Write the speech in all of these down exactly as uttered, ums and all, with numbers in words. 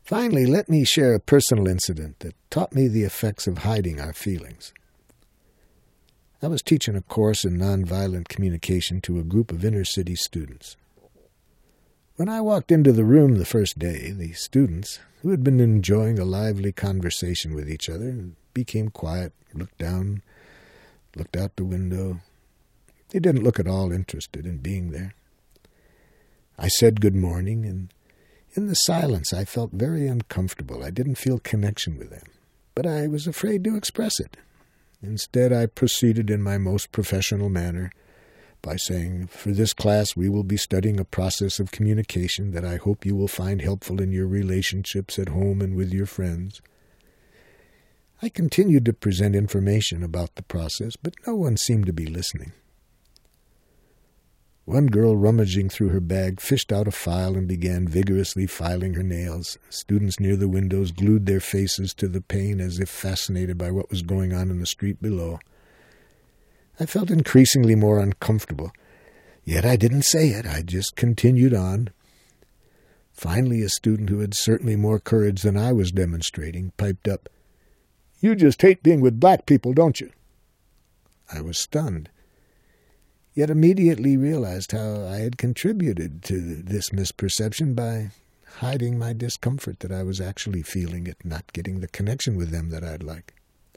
Finally, let me share a personal incident that taught me the effects of hiding our feelings. I was teaching a course in nonviolent communication to a group of inner-city students. When I walked into the room the first day, the students, who had been enjoying a lively conversation with each other, became quiet, looked down, looked out the window. They didn't look at all interested in being there. I said good morning, and in the silence I felt very uncomfortable. I didn't feel connection with them, but I was afraid to express it. Instead, I proceeded in my most professional manner by saying, "For this class, we will be studying a process of communication that I hope you will find helpful in your relationships at home and with your friends." I continued to present information about the process, but no one seemed to be listening. One girl, rummaging through her bag, fished out a file and began vigorously filing her nails. Students near the windows glued their faces to the pane as if fascinated by what was going on in the street below. I felt increasingly more uncomfortable, yet I didn't say it. I just continued on. Finally, a student who had certainly more courage than I was demonstrating piped up, "You just hate being with black people, don't you?" I was stunned, yet immediately realized how I had contributed to this misperception by hiding my discomfort that I was actually feeling at not getting the connection with them that I'd like.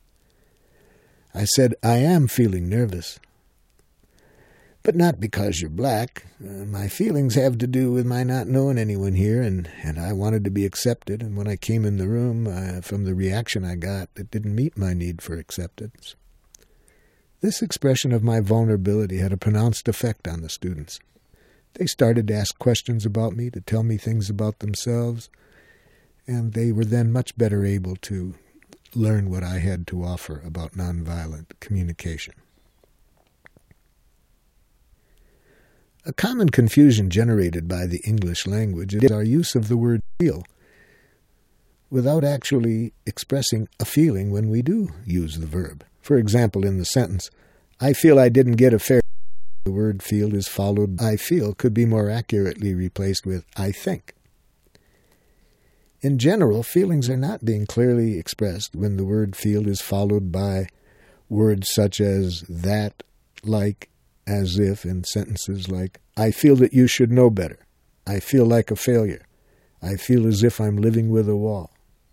I said, "I am feeling nervous, but not because you're black. Uh, my feelings have to do with my not knowing anyone here, and, and I wanted to be accepted, and when I came in the room, uh, from the reaction I got, it didn't meet my need for acceptance." This expression of my vulnerability had a pronounced effect on the students. They started to ask questions about me, to tell me things about themselves, and they were then much better able to learn what I had to offer about nonviolent communication. A common confusion generated by the English language is our use of the word feel without actually expressing a feeling when we do use the verb. For example, in the sentence, "I feel I didn't get a fair," the word feel is followed. "I feel" could be more accurately replaced with "I think." In general, feelings are not being clearly expressed when the word feel is followed by words such as that, like, as if, in sentences like, "I feel that you should know better. I feel like a failure. I feel as if I'm living with a wall."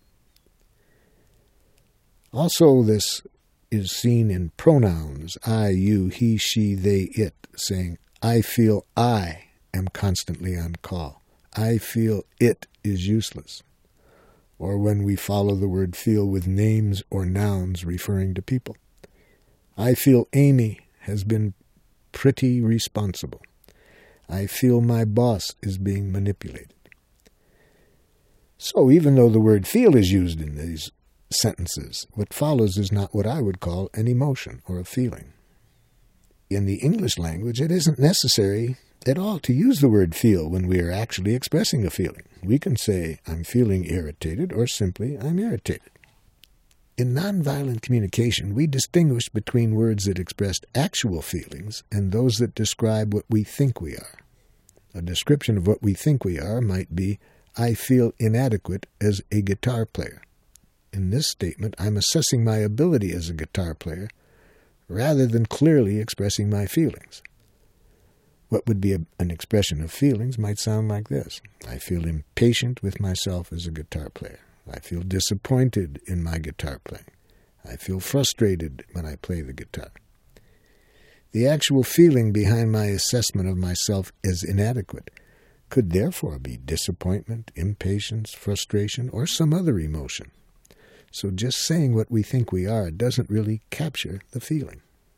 Also, this is seen in pronouns, I, you, he, she, they, it, saying, "I feel I am constantly on call. I feel it is useless." Or when we follow the word feel with names or nouns referring to people. "I feel Amy has been pretty responsible. I feel my boss is being manipulated." So even though the word feel is used in these sentences, what follows is not what I would call an emotion or a feeling. In the English language, it isn't necessary at all to use the word feel when we are actually expressing a feeling. We can say, "I'm feeling irritated," or simply, "I'm irritated." In nonviolent communication, we distinguish between words that express actual feelings and those that describe what we think we are. A description of what we think we are might be, "I feel inadequate as a guitar player." In this statement, I'm assessing my ability as a guitar player rather than clearly expressing my feelings. What would be a, an expression of feelings might sound like this. "I feel impatient with myself as a guitar player. I feel disappointed in my guitar playing. I feel frustrated when I play the guitar." The actual feeling behind my assessment of myself as inadequate could therefore be disappointment, impatience, frustration, or some other emotion. So just saying what we think we are doesn't really capture the feeling.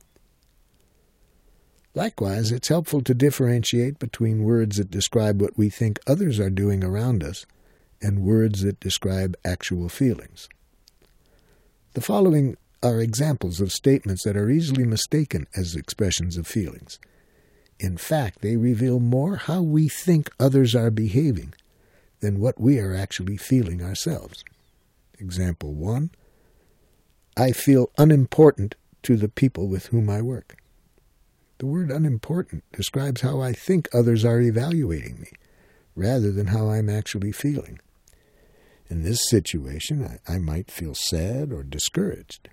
Likewise, it's helpful to differentiate between words that describe what we think others are doing around us and words that describe actual feelings. The following are examples of statements that are easily mistaken as expressions of feelings. In fact, they reveal more how we think others are behaving than what we are actually feeling ourselves. Example one, "I feel unimportant to the people with whom I work." The word unimportant describes how I think others are evaluating me, rather than how I'm actually feeling. In this situation, I, I might feel sad or discouraged.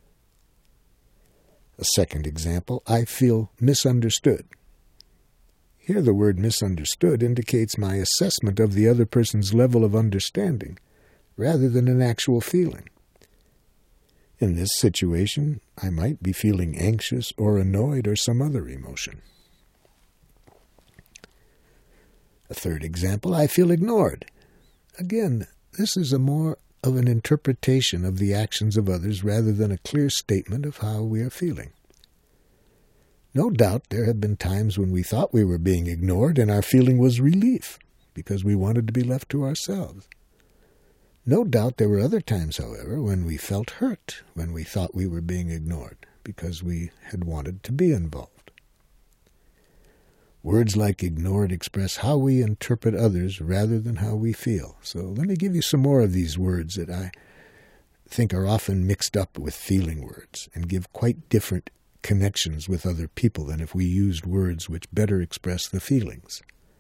A second example, I feel misunderstood. Here the word misunderstood indicates my assessment of the other person's level of understanding, rather than an actual feeling. In this situation, I might be feeling anxious or annoyed or some other emotion. A third example, I feel ignored. Again, this is a more of an interpretation of the actions of others rather than a clear statement of how we are feeling. No doubt there have been times when we thought we were being ignored and our feeling was relief because we wanted to be left to ourselves. No doubt there were other times, however, when we felt hurt when we thought we were being ignored because we had wanted to be involved. Words like ignored express how we interpret others rather than how we feel. So let me give you some more of these words that I think are often mixed up with feeling words and give quite different connections with other people than if we used words which better express the feelings.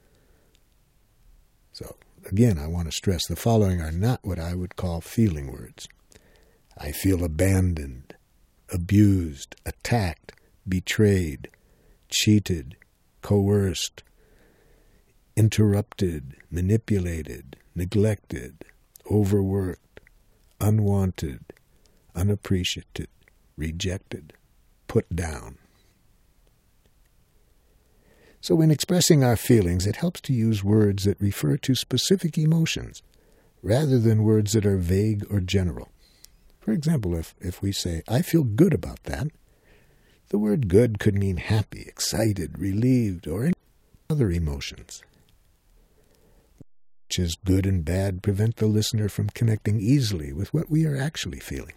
So, again, I want to stress the following are not what I would call feeling words. I feel abandoned, abused, attacked, betrayed, cheated, coerced, interrupted, manipulated, neglected, overworked, unwanted, unappreciated, rejected, put down. So in expressing our feelings, it helps to use words that refer to specific emotions rather than words that are vague or general. For example, if, if we say, I feel good about that, the word good could mean happy, excited, relieved, or any other emotions. Which is good and bad prevent the listener from connecting easily with what we are actually feeling.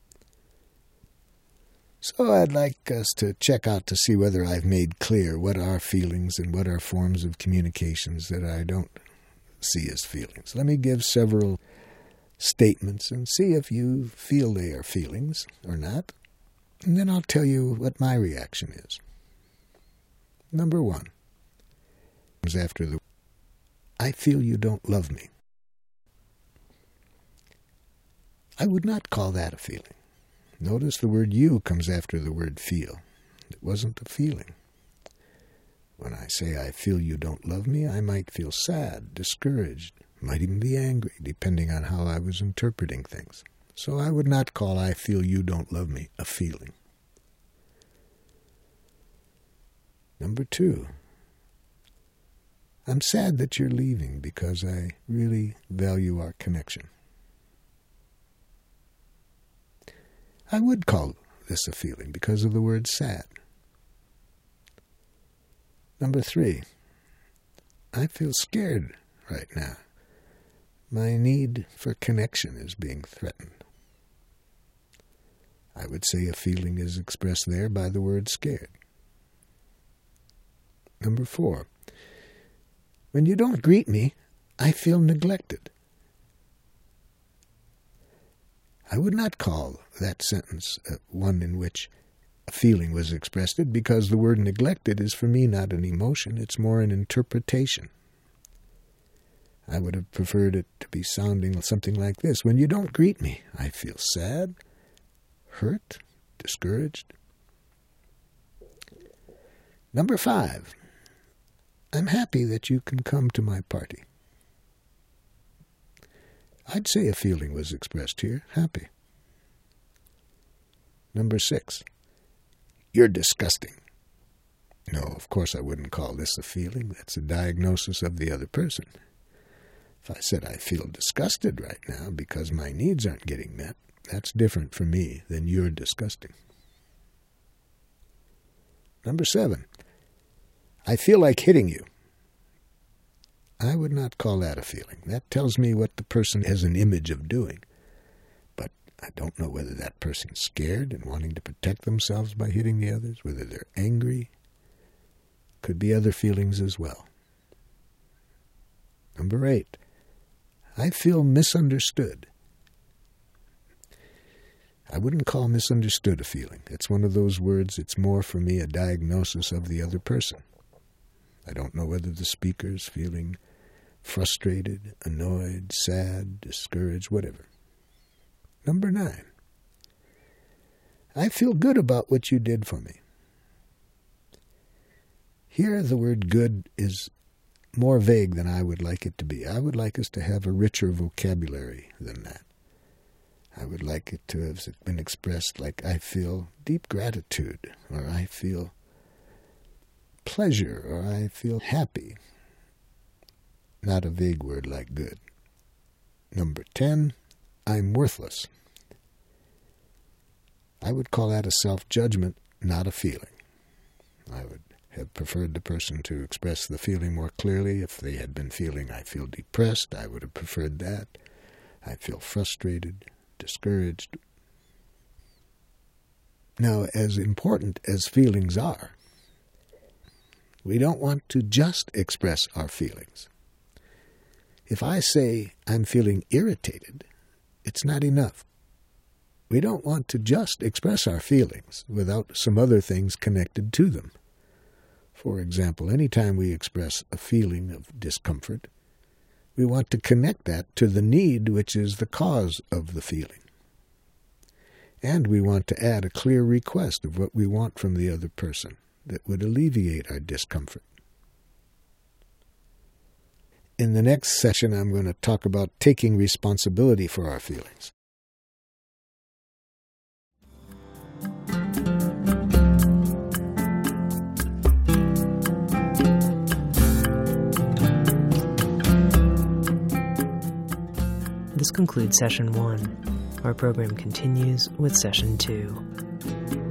So I'd like us to check out to see whether I've made clear what are feelings and what are forms of communications that I don't see as feelings. Let me give several statements and see if you feel they are feelings or not. And then I'll tell you what my reaction is. Number one comes after the I feel you don't love me. I would not call that a feeling. Notice the word you comes after the word feel. It wasn't a feeling. When I say I feel you don't love me, I might feel sad, discouraged, might even be angry, depending on how I was interpreting things. So I would not call I feel you don't love me a feeling. Number two, I'm sad that you're leaving because I really value our connection. I would call this a feeling because of the word sad. Number three, I feel scared right now. My need for connection is being threatened. I would say a feeling is expressed there by the word scared. Number four, when you don't greet me, I feel neglected. I would not call that sentence uh, one in which a feeling was expressed because the word neglected is for me not an emotion, it's more an interpretation. I would have preferred it to be sounding something like this. When you don't greet me, I feel sad, hurt, discouraged. Number five, I'm happy that you can come to my party. I'd say a feeling was expressed here, happy. Number six, you're disgusting. No, of course I wouldn't call this a feeling. That's a diagnosis of the other person. If I said I feel disgusted right now because my needs aren't getting met, that's different for me than you're disgusting. Number seven, I feel like hitting you. I would not call that a feeling. That tells me what the person has an image of doing. But I don't know whether that person's scared and wanting to protect themselves by hitting the others, whether they're angry. Could be other feelings as well. Number eight, I feel misunderstood. I wouldn't call misunderstood a feeling. It's one of those words, it's more for me a diagnosis of the other person. I don't know whether the speaker's feeling frustrated, annoyed, sad, discouraged, whatever. Number nine, I feel good about what you did for me. Here the word good is more vague than I would like it to be. I would like us to have a richer vocabulary than that. I would like it to have been expressed like I feel deep gratitude, or I feel pleasure, or I feel happy. Not a vague word like good. Number ten, I'm worthless. I would call that a self-judgment, not a feeling. I would have preferred the person to express the feeling more clearly. If they had been feeling, I feel depressed, I would have preferred that. I feel frustrated, discouraged. Now, as important as feelings are, we don't want to just express our feelings. If I say I'm feeling irritated, it's not enough. We don't want to just express our feelings without some other things connected to them. For example, anytime we express a feeling of discomfort, we want to connect that to the need which is the cause of the feeling. And we want to add a clear request of what we want from the other person that would alleviate our discomfort. In the next session, I'm going to talk about taking responsibility for our feelings. This concludes Session one. Our program continues with Session two.